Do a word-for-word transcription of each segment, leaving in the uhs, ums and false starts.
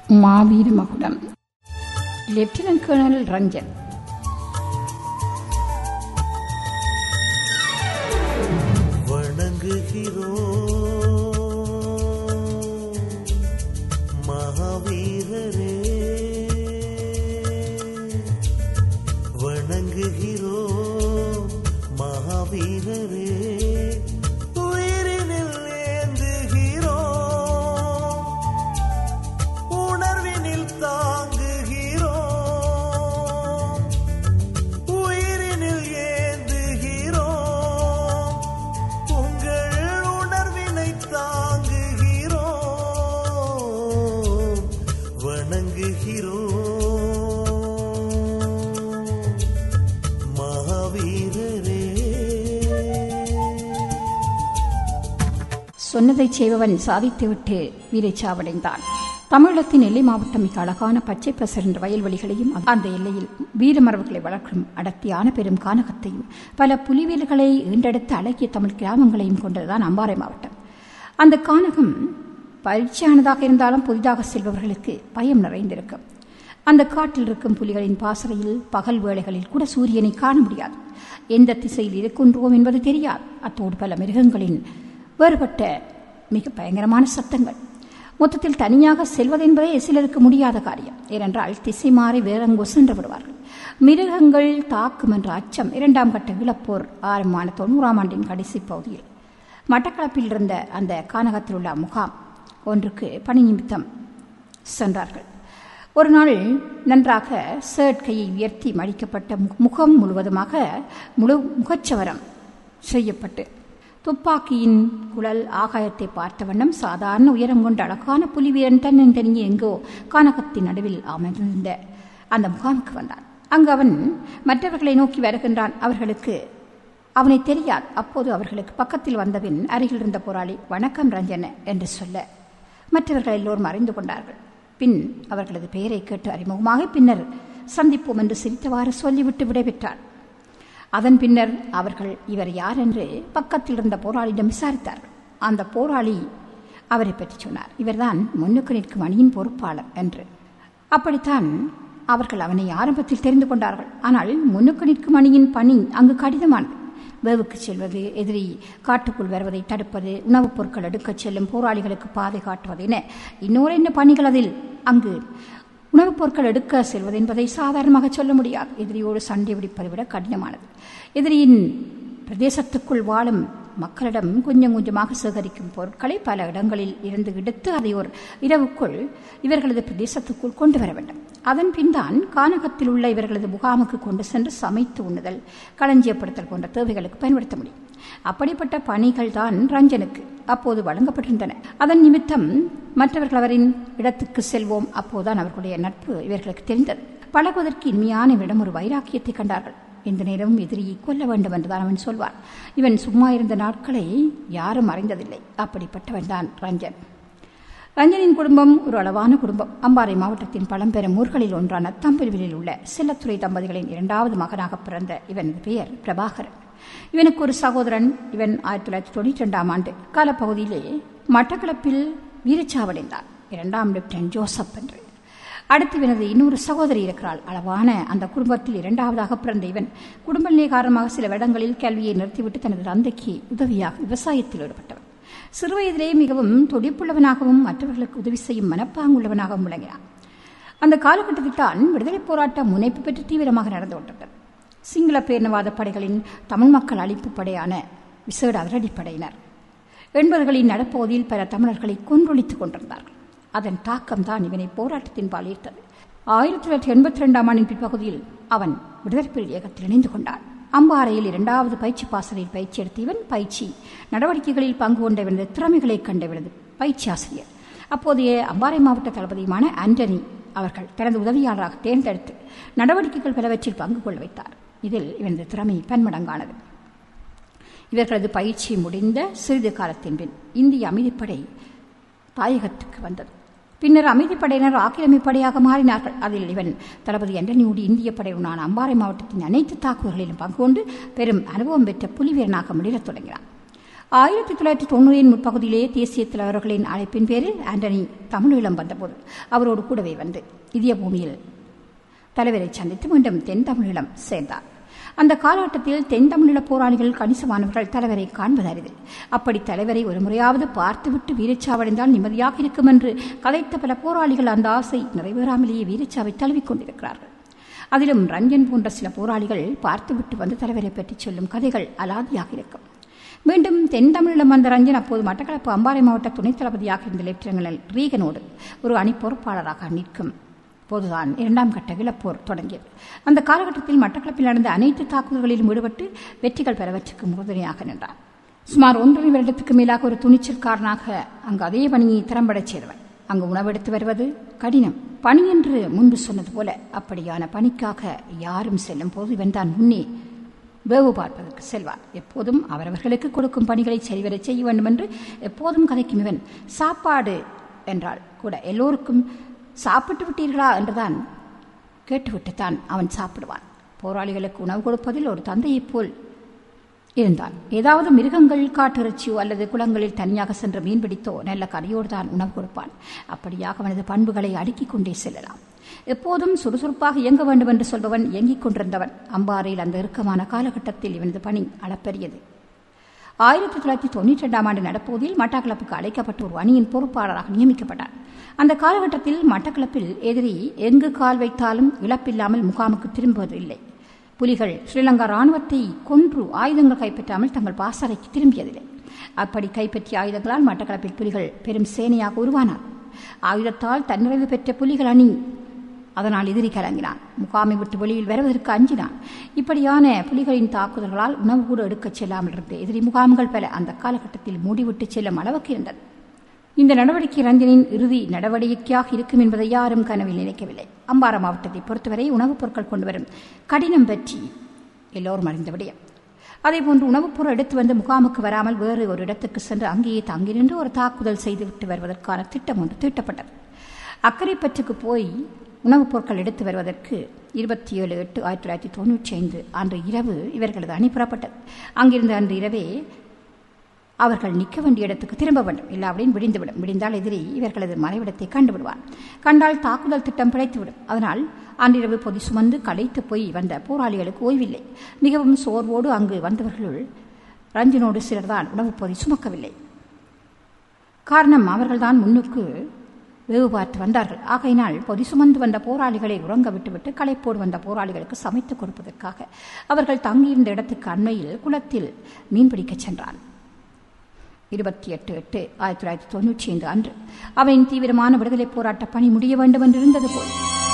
மாவீர மகுடம் lieutenant colonel Ranjan. வணங்குகிறோம் மகாவீரரே, வணங்குகிறோம் மகாவீரரே, சொன்னதை செய்பவன் சாதித்துவிட்டு வீரச்சாவடைந்தான். தமிழகத்தின் எல்லை மாவட்டம் மிக அழகான பச்சை பசர்ன்ற வயல்வெளிகளையும் அந்த எல்லையில் வீரமரபுகளை வளர்க்கும் அடர்த்தியான பெரும் கானகத்தையும் பல புலிவேல்களை ஈண்டெடுத்த அழகிய தமிழ் கிராமங்களையும் கொண்டதுதான் அம்பாறை மாவட்டம். அந்த கானகம் பயிற்சியானதாக இருந்தாலும் புதிதாக செல்பவர்களுக்கு பயம் நிறைந்திருக்கும். அந்த காட்டில் இருக்கும் புலிகளின் பாசறையில் பகல் வேளைகளில் கூட சூரியனை காண முடியாது. எந்த திசையில் இருக்கின்றோம் என்பது தெரியாது. அத்தோடு பல மிருகங்களின் வேறுபட்ட மிக பயங்கரமான சத்தங்கள். மொத்தத்தில் தனியாக செல்வதென்பதே சிலருக்கு முடியாத காரியம். ஏனென்றால் திசை மாறி வேறங்கோ சென்று விடுவார்கள். மிருகங்கள் தாக்கும் என்ற அச்சம் இரண்டாம் கட்ட இழப்போர் ஆரம்பமான தொண்ணூறாம் ஆண்டின் கடைசி பகுதியில் மட்டக்களப்பில் இருந்த அந்த கானகத்தில் உள்ள முகாம் ஒன்றுக்கு பணி நிமித்தம் சென்றார்கள். ஒரு நாள் நன்றாக ஷர்ட் கையை உயர்த்தி மடிக்கப்பட்ட முகம் முழுவதுமாக முழு முகச்சவரம் செய்யப்பட்டு துப்பாக்கியின் குழல் ஆகாயத்தை பார்த்த வண்ணம் சாதாரண உயரம் கொண்ட அழகான புலிவீரன் தன்னன் தனியே எங்கோ கானகத்தின் நடுவில் அமர்ந்திருந்த அந்த முகாமுக்கு வந்தான். அங்கு அவன் மற்றவர்களை நோக்கி வருகின்றான். அவர்களுக்கு அவனை தெரியாது. அப்போது அவர்களுக்கு பக்கத்தில் வந்தபின் அருகில் இருந்த போராளி வணக்கம் ரஞ்சன என்று சொல்ல மற்றவர்கள் எல்லோரும் அறிந்து கொண்டார்கள். பின் அவர்களது பெயரை கேட்டு அறிமுகமாக பின்னர் சந்திப்போம் என்று சிரித்தவாறு சொல்லிவிட்டு விடைபெற்றார். அதன் பின்னர் அவர்கள் இவர் யார் என்று பக்கத்தில் இருந்த போராளியிடம் விசாரித்தார்கள். அந்த போராளி அவரை பற்றி சொன்னார். இவர்தான் முன்னுக்கு நிற்கும் அணியின் பொறுப்பாளர் என்று. அப்படித்தான் அவர்கள் அவனை ஆரம்பத்தில் தெரிந்து கொண்டார்கள். ஆனால் முன்னுக்கு நிற்கும் அணியின் பணி அங்கு கடினமானது. வேவுக்கு செல்வது, எதிரி காட்டுக்குள் வருவதை தடுப்பது, உணவுப் பொருட்கள் எடுக்கச் செல்லும் போராளிகளுக்கு பாதை காட்டுவது என இன்னொரு என்ன பணிகள் அதில். அங்கு உணவுப் பொருட்கள் எடுக்க செல்வது என்பதை சாதாரணமாக சொல்ல முடியாது. எதிரியோடு சண்டை பிடிப்பதை விட கடினமானது. எதிரியின் பிரதேசத்துக்குள் வாழும் மக்களிடம் கொஞ்சம் கொஞ்சமாக சேகரிக்கும் பொருட்களை பல இடங்களில் இருந்து எடுத்து அதை ஒரு இரவுக்குள் இவர்களது பிரதேசத்துக்குள் கொண்டு வர வேண்டும். அதன் பின் தான் கானகத்தில் உள்ள இவர்களது முகாமுக்கு கொண்டு சென்று சமைத்து உண்ணுதல், களஞ்சியப்படுத்தல் போன்ற தேவைகளுக்கு பயன்படுத்த முடியும். அப்படிப்பட்ட பணிகள் தான் ரஞ்சனுக்கு அப்போது வழங்கப்பட்டிருந்தன. அதன் நிமித்தம் மற்றவர்கள் அவரின் இடத்துக்கு செல்வோம். அப்போதுதான் அவர்களுடைய நட்பு இவர்களுக்கு தெரிந்தது. பழகுவதற்கு இனிமையான இவரிடம் ஒரு வைராக்கியத்தை கண்டார்கள். எந்த நேரமும் எதிரியை கொல்ல வேண்டும் என்றுதான் அவன் சொல்வார். இவன் சும்மா இருந்த நாட்களை யாரும் அறிந்ததில்லை. அப்படிப்பட்டவன் தான் ரஞ்சன். ரஞ்சனின் குடும்பம் ஒரு அளவான குடும்பம். அம்பாறை மாவட்டத்தின் பழம்பெரும் ஊர்களில் ஒன்றான தம்புருவிலில் உள்ள செல்லத்துறை தம்பதிகளின் இரண்டாவது மகனாக பிறந்த இவனது பெயர் பிரபாகரன். இவனுக்கு ஒரு சகோதரன். இவன் ஆயிரத்தி தொள்ளாயிரத்தி தொண்ணூற்றி இரண்டாம் ஆண்டு காலப்பகுதியிலே மட்டக்களப்பில் வீரச்சாவடைந்தார். இரண்டாம் லெப்டினன்ட் ஜோசப் என்று. அடுத்து இவனது இன்னொரு சகோதரி இருக்கிறாள். அளவான அந்த குடும்பத்தில் இரண்டாவதாக பிறந்த இவன் குடும்ப நிலை காரணமாக சில இடங்களில் கல்வியை நிறுத்திவிட்டு தனது தந்தைக்கு உதவியாக விவசாயத்தில் ஈடுபட்டவன். சிறுவயதிலே மிகவும் துடிப்புள்ளவனாகவும் மற்றவர்களுக்கு உதவி செய்யும் மனப்பாங்குள்ளவனாகவும் விளங்கினான். அந்த காலகட்டத்தில் தான் விடுதலை போராட்டம் முனைப்பு பெற்று தீவிரமாக நடந்து கொண்டிருந்தது. சிங்கள பேரினவாத படைகளின் தமிழ் மக்கள் அழிப்பு படையான விசேட அதிரடிப்படையினர் எண்பதுகளின் நடப்பகுதியில் பல தமிழர்களை கொன்றொழித்துக் கொண்டிருந்தார்கள். அதன் தாக்கம் தான் இவனை போராட்டத்தின் பால் ஈர்த்தது. ஆயிரத்தி தொள்ளாயிரத்தி எண்பத்தி இரண்டாம் ஆண்டின் பிற்பகுதியில் அவன் விடுதலை புலி இயக்கத்தில் இணைந்து கொண்டான். அம்பாறையில் இரண்டாவது பயிற்சி பாசறையில் பயிற்சி எடுத்த இவன் பயிற்சி நடவடிக்கைகளில் பங்கு கொண்ட இவனது திறமைகளை கண்ட இவனது பயிற்சி ஆசிரியர் அப்போதைய அம்பாறை மாவட்ட தளபதியுமான ஆண்டனி அவர்கள் தனது உதவியாளராக தேர்ந்தெடுத்து நடவடிக்கைகள் பலவற்றில் பங்கு கொள்ள வைத்தார். இதில் இவனது திறமை பன்மடங்கானது. இவர்களது பயிற்சி முடிந்த சிறிது காலத்தின் பின் இந்திய அமைதிப்படை தாயகத்துக்கு வந்தது. பின்னர் அமைதிப்படையினர் ஆக்கிரமிப்படையாக மாறினார்கள். அதில் இவன் தளபதி ஆண்டனியோடு இந்திய படையுடனான அம்பாறை மாவட்டத்தின் அனைத்து தாக்குதல்களிலும் பங்கு கொண்டு பெரும் அனுபவம் பெற்ற புலிவீரனாக முடிரத் தொடங்கினான். ஆயிரத்தி தொள்ளாயிரத்தி தொண்ணூறின் முற்பகுதியிலே தேசிய தலைவர்களின் அழைப்பின் பேரில் ஆண்டனி தமிழீழம் வந்தபோது அவரோடு கூடவே வந்து இதய பூமியில் தலைவரை சந்தித்து மீண்டும் தென் தமிழீழம் சேர்ந்தார். அந்த காலகட்டத்தில் தென் தமிழீழ போராளிகள் கணிசமானவர்கள் தலைவரை காண்பது அரிது. அப்படி தலைவரை ஒரு முறையாவது பார்த்துவிட்டு வீரச்சாவடைந்தால் நிம்மதியாக இருக்கும் என்று கதைத்த பல போராளிகள் அந்த ஆசை நிறைவேறாமலேயே வீரச்சாவை தழுவிக் கொண்டிருக்கிறார்கள். அதிலும் ரஞ்சன் போன்ற சில போராளிகள் பார்த்துவிட்டு வந்து தலைவரை பற்றி சொல்லும் கதைகள் அலாதியாக இருக்கும். மீண்டும் தென் தமிழீழம் வந்த ரஞ்சன் அப்போது மட்டக்களப்பு அம்பாறை மாவட்ட துணைத் தளபதியாக இருந்த லெப்டினல் ரீகனோடு ஒரு அணி பொறுப்பாளராக நிற்கும் போதுதான் இரண்டாம் கட்ட இழப்போர் தொடங்கியது. அந்த காலகட்டத்தில் மட்டக்களப்பில் நடந்த அனைத்து தாக்குதல்களிலும் ஈடுபட்டு வெற்றிகள் பெறவற்றுக்கு உறுதுணையாக நின்றார். சுமார் ஒன்றரை வருடத்துக்கு மேலாக ஒரு துணிச்சல்காரனாக அங்கு அதே பணியை திறம்படச் செய்தவன். அங்கு உணவெடுத்து வருவது கடினம் பணி என்று முன்பு சொன்னது போல அப்படியான பணிக்காக யாரும் செல்லும் போது இவன் தான் முன்னே வேவு பார்ப்பதற்கு செல்வார். எப்போதும் அவரவர்களுக்கு கொடுக்கும் பணிகளை சரிவர செய்ய வேண்டும் என்று எப்போதும் கதைக்கும் இவன் சாப்பாடு என்றால் கூட எல்லோருக்கும் சாப்பிட்டு விட்டீர்களா என்றுதான் கேட்டுவிட்டுத்தான் அவன் சாப்பிடுவான். போராளிகளுக்கு உணவு கொடுப்பதில் ஒரு தந்தையைப் போல் இருந்தான். ஏதாவது மிருகங்கள் காட்டிறைச்சியோ அல்லது குளங்களில் தனியாக சென்று மீன்பிடித்தோ நல்ல கரையோடு தான் உணவு கொடுப்பான். அப்படியாக அவனது பண்புகளை அடுக்கிக் கொண்டே செல்லலாம். எப்போதும் சுறுசுறுப்பாக இயங்க வேண்டும் என்று சொல்பவன் இயங்கிக் கொண்டிருந்தவன். அம்பாறையில் அந்த இறுக்கமான காலகட்டத்தில் இவனது பணி அளப்பெரியது. ஆயிரத்தி தொள்ளாயிரத்தி தொண்ணூற்றி இரண்டாம் ஆண்டு நடப்போதில் மட்டக்களப்புக்கு அழைக்கப்பட்ட ஒரு அணியின் பொறுப்பாளராக நியமிக்கப்பட்டார். அந்த காலகட்டத்தில் மட்டக்களப்பில் எதிரி எங்கு கால் வைத்தாலும் இழப்பில்லாமல் முகாமுக்கு திரும்புவதில்லை. புலிகள் ஸ்ரீலங்கா ராணுவத்தை கொன்று ஆயுதங்கள் கைப்பற்றாமல் தங்கள் பாசறைக்கு திரும்பியதில்லை. அப்படி கைப்பற்றிய ஆயுதங்களால் மட்டக்களப்பில் புலிகள் பெரும் சேனையாக உருவானார். ஆயுதத்தால் தன்னிறைவு பெற்ற புலிகள் அணி அதனால் எதிரி கலங்கினான். முகாமை விட்டு வெளியில் வருவதற்கு அஞ்சினான். இப்படியான புலிகளின் தாக்குதல்களால் உணவு கூட எடுக்கச் செல்லாமல் இருந்த எதிரி முகாம்கள் பல அந்த காலகட்டத்தில் மூடிவிட்டு செல்லும் அளவுக்கு இருந்தது. இந்த நடவடிக்கை ரஞ்சனின் இறுதி நடவடிக்கையாக இருக்கும் என்பதை யாரும் கனவில் நினைக்கவில்லை. அம்பாறை மாவட்டத்தை பொறுத்தவரை உணவுப் பொருட்கள் கொண்டு வரும் கடினம் பற்றி எல்லோரும் அறிந்த விடயம். அதேபோன்று உணவுப் பொருள் எடுத்து வந்து முகாமுக்கு வராமல் வேறு ஒரு இடத்துக்கு சென்று அங்கேயே தங்கி நின்று ஒரு தாக்குதல் செய்துவிட்டு வருவதற்கான திட்டம் ஒன்று தீட்டப்பட்டது. அக்கரைப்பற்றுக்கு போய் உணவுப் பொருட்கள் எடுத்து வருவதற்கு இருபத்தி ஏழு எட்டு ஆயிரத்தி தொள்ளாயிரத்தி தொண்ணூற்றி ஐந்து அன்று இரவு இவர்களது அணி புறப்பட்டது. அங்கிருந்து அன்று இரவே அவர்கள் நிற்க வேண்டிய இடத்துக்கு திரும்ப வேண்டும். இல்லாவிடன் விடிந்துவிடும். விடிந்தால் எதிரி இவர்களது மறைவிடத்தை கண்டுவிடுவார். கண்டால் தாக்குதல் திட்டம் பிழைத்துவிடும். அதனால் அன்றிரவு பொதி சுமந்து களைத்து போய் வந்த போராளிகளுக்கு ஓய்வில்லை. மிகவும் சோர்வோடு அங்கு வந்தவர்களுள் ரஞ்சனோடு சிலர்தான் உணவுப் பொதி சுமக்கவில்லை. காரணம் அவர்கள்தான் முன்னுக்கு வேவு பார்த்து வந்தார்கள். ஆகையினால் பொதி சுமந்து வந்த போராளிகளை உறங்க விட்டுவிட்டு களைப்போடு வந்த போராளிகளுக்கு சமைத்துக் கொடுப்பதற்காக அவர்கள் தங்கியிருந்த இடத்துக்கு அண்மையில் குளத்தில் மீன்பிடிக்கச் சென்றான். இருபத்தி எட்டு எட்டு ஆயிரத்தி தொள்ளாயிரத்தி தொன்னூற்றி ஐந்து அன்று அவன் தீவிரமான விடுதலை போராட்ட பணி முடிய வேண்டும் என்று இருந்தது போல்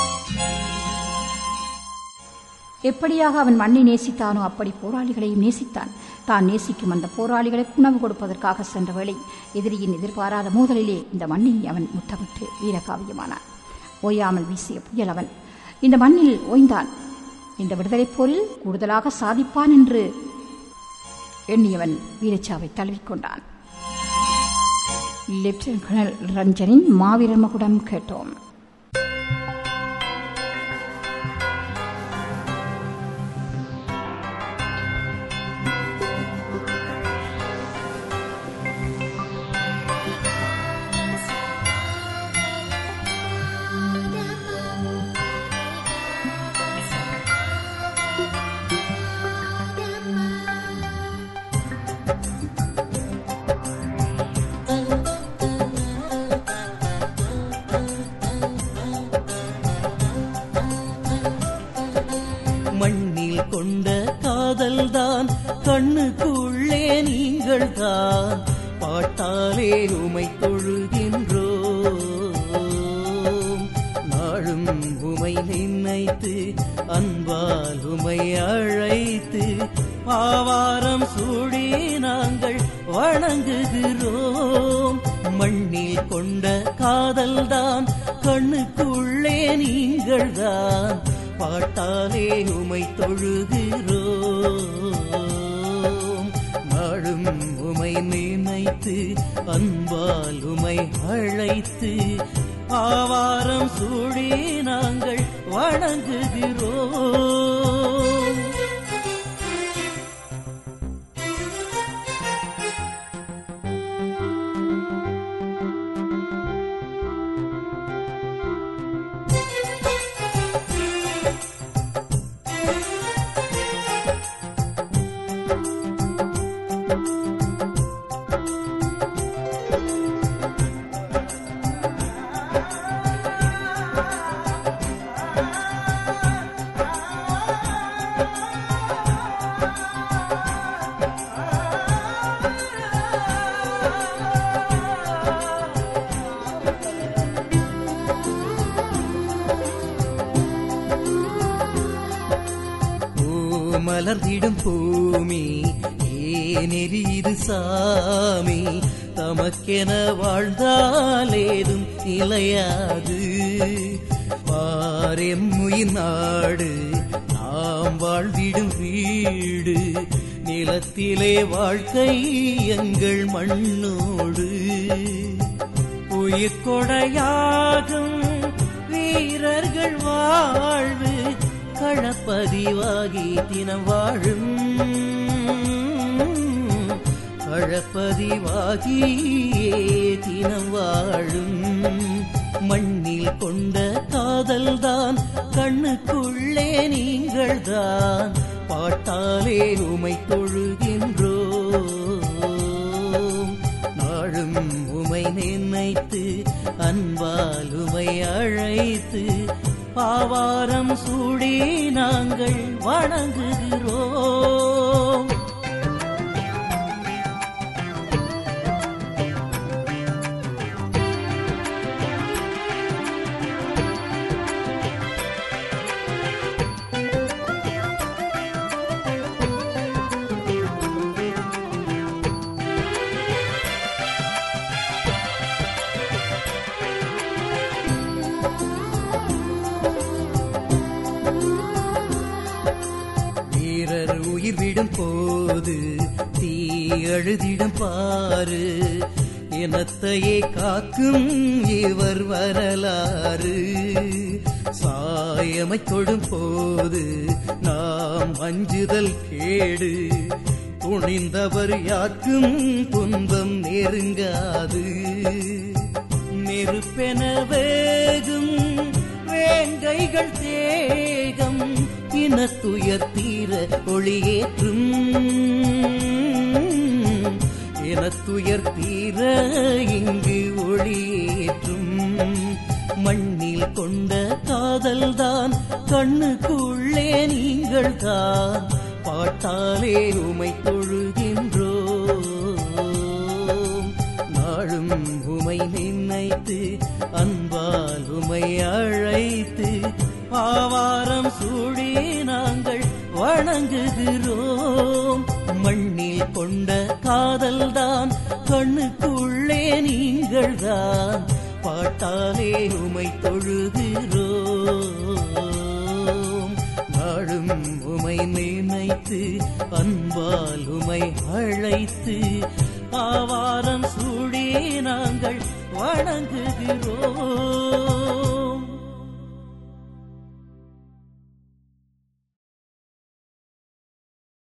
எப்படியாக அவன் மண்ணை நேசித்தானோ அப்படி போராளிகளையும் நேசித்தான். தான் நேசிக்கும் அந்த போராளிகளுக்கு உணவு கொடுப்பதற்காக சென்ற வேளை எதிரியின் எதிர்பாராத மோதலிலே இந்த மண்ணை அவன் முத்தமிட்டு வீரகாவியமானான். ஓயாமல் வீசிய புயல் அவன் இந்த மண்ணில் ஓய்ந்தான். இந்த விடுதலை போரில் கூடுதலாக சாதிப்பான் என்று எண்ணியவன் வீரச்சாவை தழுவிக்கொண்டான். லெப்டினன்ட் கர்னல் ரஞ்சனின் மாவீரர் மகுடம் கேட்டோம். மண்ணில் கொண்ட காதல்தான் கண்ணுக்குள்ளே நீங்கள் தான் பாட்டாலே உமை தொழுகின்றோம். நாளும் உமை நினைத்து அன்பால் உமை அழைத்து ஆவாரம் சூடி நாங்கள் வணங்குகிறோம். மண்ணில் கொண்ட காதல்தான் கண்ணுக்குள்ளே நீங்கள் தான் பாட்டாலே உமை தொழுகிறோம். நாளும் உமை நினைத்து அன்பால் உமை அழைத்து ஆவாரம் சூடி நாங்கள் வணங்குகிறோம். மலர்ந்திடும் பூமி ஏனெரியுது சாமி, தமக்கென வாழ்ந்தாலேதும் நிலையாது. பாரெம்முயின் நாடு நாம் வாழ்ந்திடும் வீடு, நிலத்திலே வாழ்க்கை எங்கள் மண்ணோடு. உயிர் கொடையாகும் வீரர்கள் வாழ்வு, களப்பதிவாகி தினம் வாழும், களப்பதிவாகியே தினம் வாழும். மண்ணில் கொண்ட காதல்தான் கண்ணுக்குள்ளே நீங்கள்தான், பாட்டாலே உமை தொழுகின்றோம். நாளும் உமை நினைத்து அன்பால் உமை அழைத்து, பாவாரம் சூடி நாங்கள் வணங்குகிறோம். உயிர் விடும் போது தீ அழுதிடும் பாரு, இனத்தையே காக்கும் இவர் வரலாறு. சாயமை தொடும் போது நாம் அஞ்சுதல் கேடு, துணிந்தவர் யாருக்கும் துன்பம் நெருங்காது. நெருப்பென வேகும் வேங்கைகள் தேகம், இனத்துயர் தீர ஒளியேற்றும், இனத்துயர் தீர இங்கு ஒளியேற்றும். மண்ணில் கொண்ட காதல்தான் கண்ணுக்குள்ளே நீங்கள்தான், பாட்டாலே உமை தொழுகின்றோம். நாளும் உமை நினைத்து அன்பால் உமை அழைத்து, ஆவாரம் சூடி நாங்கள் வணங்குகிறோம். மண்ணில் கொண்ட காதல்தான் கண்ணுக்குள்ளே நீங்கள்தான், பாட்டாலே உமை தொழுகிறோம். நாளும் உமை நினைத்து அன்பால் உமை அழைத்து, ஆவாரம் சூடி நாங்கள் வணங்குகிறோம்.